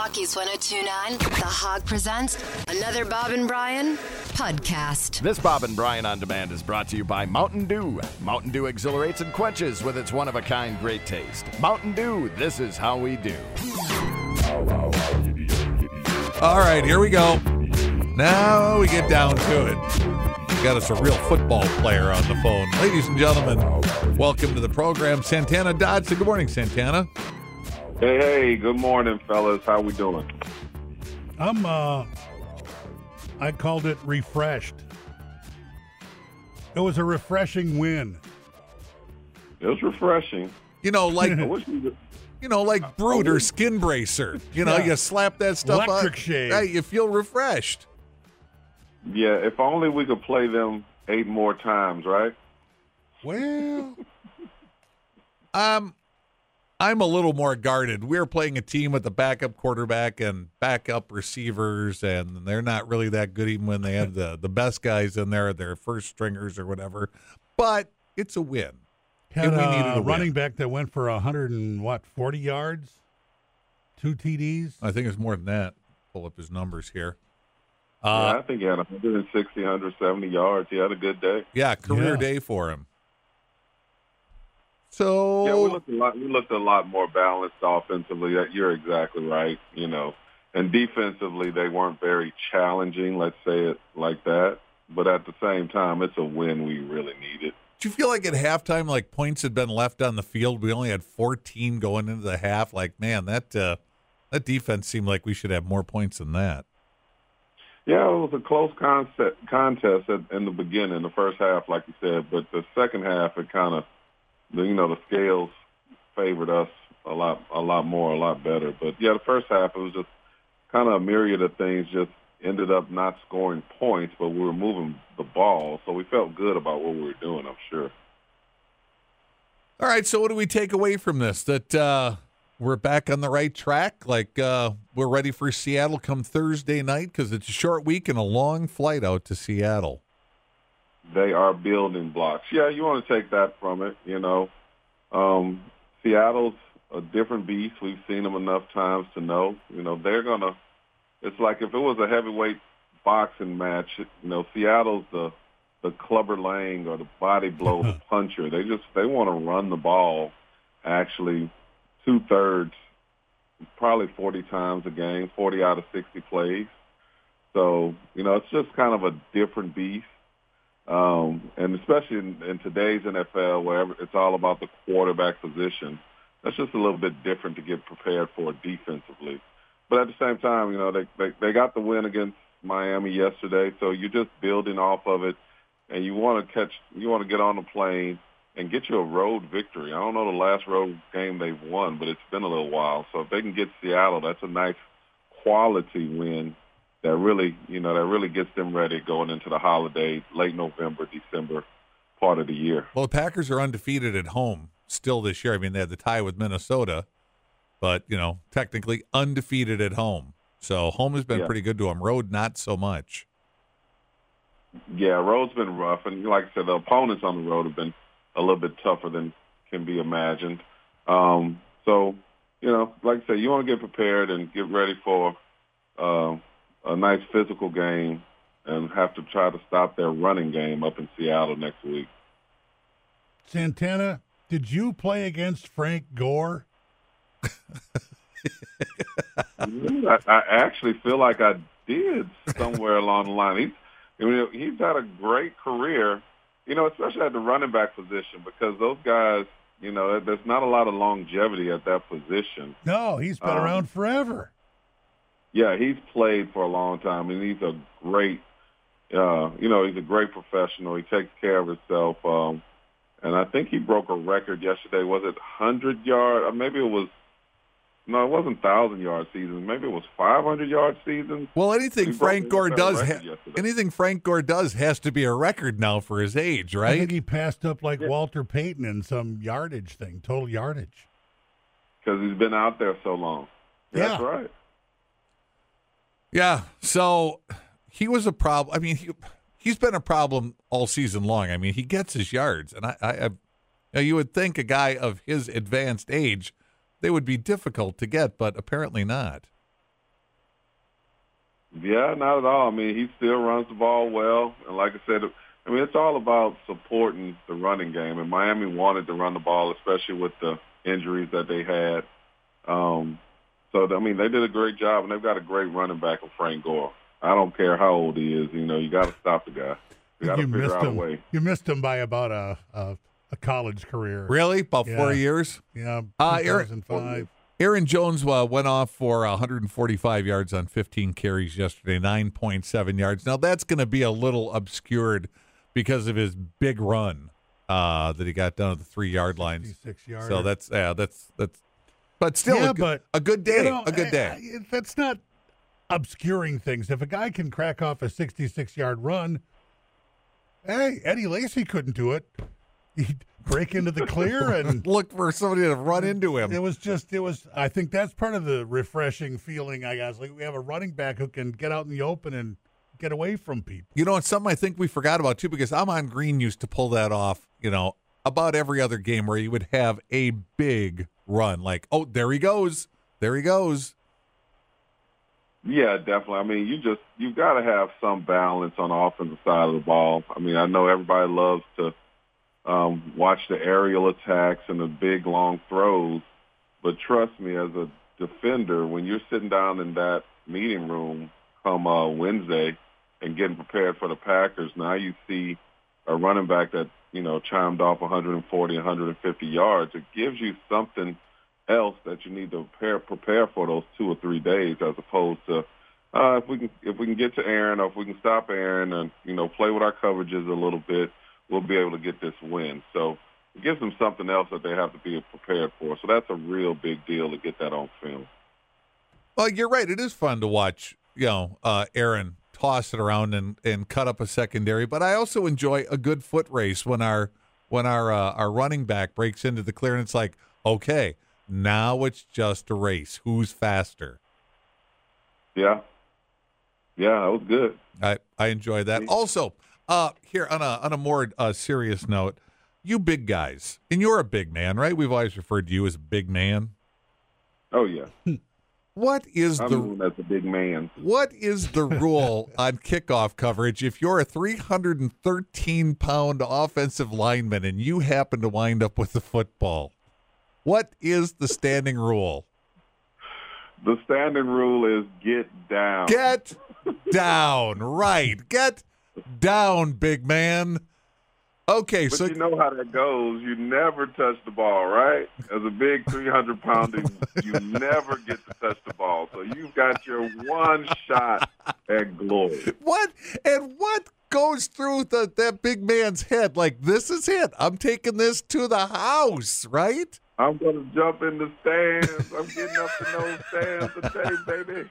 Rockies 102.9, The Hog presents another Bob and Brian podcast. This Bob and Brian On Demand is brought to you by Mountain Dew. Mountain Dew exhilarates and quenches with its one-of-a-kind great taste. Mountain Dew, this is how we do. All right, here we go. Now we get down to it. We got us a real football player on the phone. Ladies and gentlemen, welcome to the program, Santana Dodson. Good morning, Santana. Hey, good morning, fellas. How we doing? I called it refreshed. It was a refreshing win. It was refreshing. You know, like I wish we could- like Brute or Skin Bracer. You know, Yeah. you slap that stuff Electric on. shave. Right, you feel refreshed. Yeah, if only we could play them 8 more times, right? Well, I'm a little more guarded. We're playing a team with a backup quarterback and backup receivers, and they're not really that good even when they have the best guys in there, their first stringers or whatever. But it's a win. had And we needed a a running win. back that went for 40 yards, 2 TDs. I think it's more than that. Pull up his numbers here. Yeah, I think he had 160, 170 yards. He had a good day. Yeah, career Yeah. day for him. So Yeah, we looked a lot more balanced offensively. You're exactly right. You know, and defensively they weren't very challenging. Let's say it like that. But at the same time, it's a win we really needed. do you feel like at halftime, like points had been left on the field? We only had 14 going into the half. Like, man, that defense seemed like we should have more points than that. Yeah, it was a close contest in the beginning, the first half, like you said. But the second half, it kind of, the scales favored us a lot more, a lot better. But, yeah, the first half, it was just kind of a myriad of things, just ended up not scoring points, but we were moving the ball. So we felt good about what we were doing, I'm sure. All right, so what do we take away from this? That we're back on the right track? Like we're ready for Seattle come Thursday night because it's a short week and a long flight out to Seattle. They are building blocks. Yeah, you want to take that from it, Seattle's a different beast. We've seen them enough times to know. They're going to – it's like if it was a heavyweight boxing match, Seattle's the Clubber Lang or the body blow the puncher. They want to run the ball actually 2/3, probably 40 times a game, 40 out of 60 plays. So, it's just kind of a different beast. And especially in today's NFL, where it's all about the quarterback position, that's just a little bit different to get prepared for defensively. But at the same time, they got the win against Miami yesterday, so you're just building off of it, and you want to get on the plane and get you a road victory. I don't know the last road game they've won, but it's been a little while. So if they can get Seattle, that's a nice quality win. That really gets them ready going into the holidays, late November, December part of the year. Well, the Packers are undefeated at home still this year. I mean, they had the tie with Minnesota, but, technically undefeated at home. So home has been pretty good to them. Road, not so much. Yeah, road's been rough. And like I said, the opponents on the road have been a little bit tougher than can be imagined. So, like I said, you want to get prepared and get ready for a nice physical game and have to try to stop their running game up in Seattle next week. Santana, did you play against Frank Gore? I actually feel like I did somewhere along the line. He's had a great career, especially at the running back position, because those guys, there's not a lot of longevity at that position. No, he's been around forever. Yeah, he's played for a long time, and he's a great, he's a great professional. He takes care of himself, and I think he broke a record yesterday. Was it 100-yard? Maybe it was. No, it wasn't 1,000-yard seasons. Maybe it was 500-yard seasons. Well, anything Frank Gore does has to be a record now for his age, I right? think he passed up like Walter Payton in some yardage thing, total yardage. Because he's been out there so long. Yeah. That's right. Yeah, so he was a problem. I mean, he's been a problem all season long. I mean, he gets his yards, and you would think a guy of his advanced age, they would be difficult to get, but apparently not. Yeah, not at all. I mean, he still runs the ball well. And like I said, I mean, it's all about supporting the running game. And Miami wanted to run the ball, especially with the injuries that they had. I mean, they did a great job, and they've got a great running back in Frank Gore. I don't care how old he is. You got to stop the guy. You got to figure out a way. You missed him by about a college career. Really? About 4 years? Yeah, 2005. Aaron Jones went off for 145 yards on 15 carries yesterday, 9.7 yards. Now, that's going to be a little obscured because of his big run that he got down at the 3-yard line. 66 yards. So that's but still a good day. A good day. That's not obscuring things. If a guy can crack off a 66-yard run, hey, Eddie Lacy couldn't do it. He'd break into the clear and look for somebody to run into him. I think that's part of the refreshing feeling I got. Like we have a running back who can get out in the open and get away from people. It's something I think we forgot about too, because Amon Green used to pull that off, about every other game where he would have a big run. Like, oh, there he goes. There he goes. Yeah, definitely. I mean, you've got to have some balance on the offensive side of the ball. I mean, I know everybody loves to watch the aerial attacks and the big, long throws. But trust me, as a defender, when you're sitting down in that meeting room come Wednesday and getting prepared for the Packers, now you see a running back that, chimed off 140, 150 yards. It gives you something else that you need to prepare for those 2 or 3 days, as opposed to if we can get to Aaron, or if we can stop Aaron and, play with our coverages a little bit, we'll be able to get this win. So it gives them something else that they have to be prepared for. So that's a real big deal to get that on film. Well, you're right. It is fun to watch, Aaron toss it around and cut up a secondary. But I also enjoy a good foot race when our running back breaks into the clear and it's like, okay, now it's just a race. Who's faster? Yeah. Yeah, that was good. I enjoy that. Also, here on a more serious note, you big guys, and you're a big man, right? We've always referred to you as a big man. Oh yeah. I'm known as a big man. What is the rule on kickoff coverage if you're a 313-pound offensive lineman and you happen to wind up with the football? What is the standing rule? The standing rule is get down. Get down, right. Get down, big man. Okay, but so you know how that goes. You never touch the ball, right? As a big 300-pounder, you never get to touch the ball. So you've got your one shot at glory. What goes through that big man's head? Like, this is it. I'm taking this to the house, right? I'm going to jump in the stands. I'm getting up in those stands today, baby.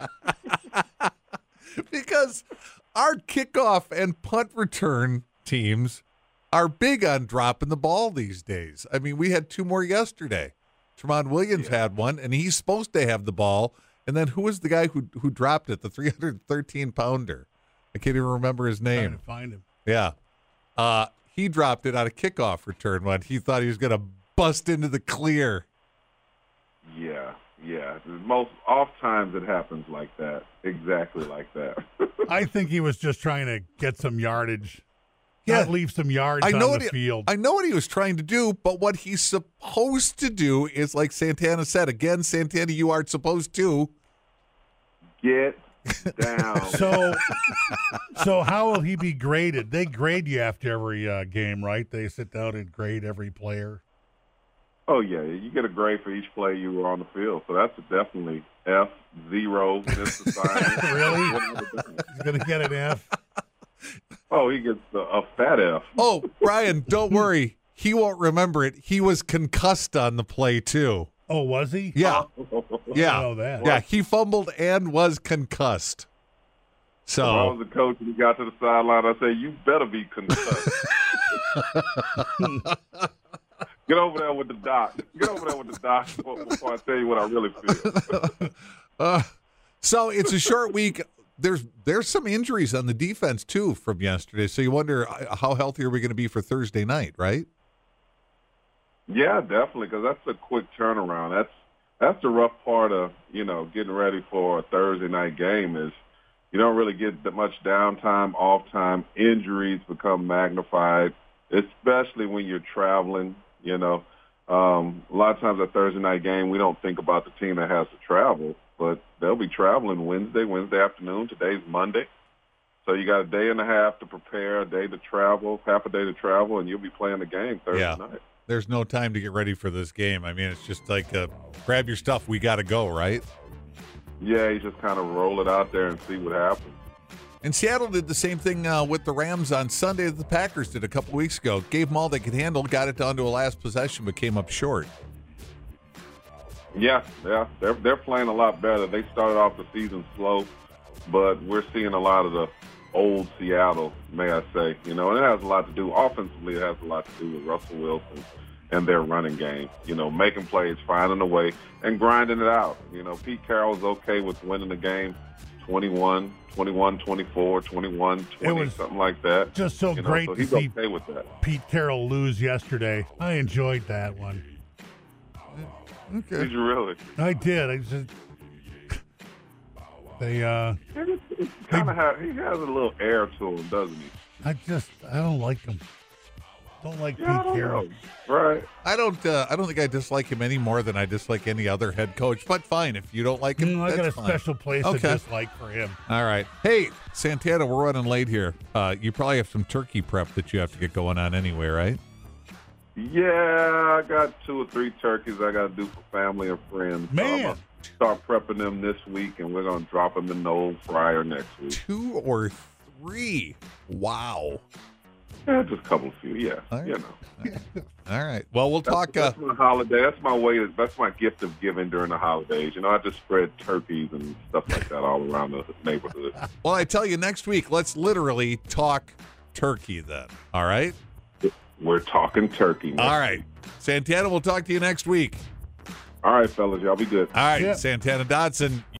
Because our kickoff and punt return teams are big on dropping the ball these days. I mean, we had 2 more yesterday. Tremont Williams had one, and he's supposed to have the ball. And then who was the guy who dropped it, the 313-pounder? I can't even remember his name. Trying to find him. Yeah. He dropped it on a kickoff return when he thought he was going to bust into the clear. Yeah. Most oftentimes it happens like that, exactly like that. I think he was just trying to get some yardage. Not leave some yards on the field. I know what he was trying to do, but what he's supposed to do is, like Santana said, again, Santana, you aren't supposed to. Get down. So how will he be graded? They grade you after every game, right? They sit down and grade every player. Oh, yeah. You get a grade for each play you were on the field. So that's definitely F, 0, missed assignment. Really? He's going to get an F? Oh, he gets a fat F. Oh, Brian, don't worry. He won't remember it. He was concussed on the play, too. Oh, was he? Yeah. Yeah. I know that. Yeah, he fumbled and was concussed. So if I was the coach and he got to the sideline, I say, you better be concussed. Get over there with the doc. Before I tell you what I really feel. So it's a short week. There's some injuries on the defense, too, from yesterday. So you wonder how healthy are we going to be for Thursday night, right? Yeah, definitely, because that's a quick turnaround. That's the rough part of, getting ready for a Thursday night game is, You don't really get that much downtime, off time. Injuries become magnified, especially when you're traveling. You know, a lot of times at Thursday night game, we don't think about the team that has to travel, but they'll be traveling Wednesday afternoon. Today's Monday. So you got a day and a half to prepare, a day to travel, half a day to travel, and you'll be playing the game Thursday night. There's no time to get ready for this game. I mean, it's just like grab your stuff. We got to go, right? Yeah, you just kind of roll it out there and see what happens. And Seattle did the same thing with the Rams on Sunday that the Packers did a couple weeks ago. Gave them all they could handle, got it down to a last possession, but came up short. Yeah, they're playing a lot better. They started off the season slow, but we're seeing a lot of the old Seattle, may I say. You know, and it has a lot to do, offensively, it has a lot to do with Russell Wilson and their running game. You know, making plays, finding a way, and grinding it out. You know, Pete Carroll's okay with winning the game 21, 24, 21, 20, it was something like that. Just so great so to he's see okay with that. Pete Carroll lose yesterday. I enjoyed that one. Okay. Did you really? I did. I just He has a little air to him, doesn't he? I don't like him. Don't like Yeah, I Pete don't Carroll. know. Right. I don't think I dislike him any more than I dislike any other head coach. But fine, if you don't like him, I got a that's fine. special place Okay. to dislike for him. All right. Hey, Santana, we're running late here. You probably have some turkey prep that you have to get going on anyway, right? Yeah, I got 2 or 3 turkeys I got to do for family and friends. So I'm Man. gonna start prepping them this week, and we're going to drop them in the old fryer next week. 2 or 3. Wow. Yeah, just a couple of few, yeah. All right. You know. All right. Well, we'll talk. That's my holiday. That's my way. That's my gift of giving during the holidays. You know, I just spread turkeys and stuff like that all around the neighborhood. Well, I tell you, next week, let's literally talk turkey then. All right? We're talking turkey next All right. week. Santana, we'll talk to you next week. All right, fellas. Y'all be good. All right. Yeah. Santana Dotson.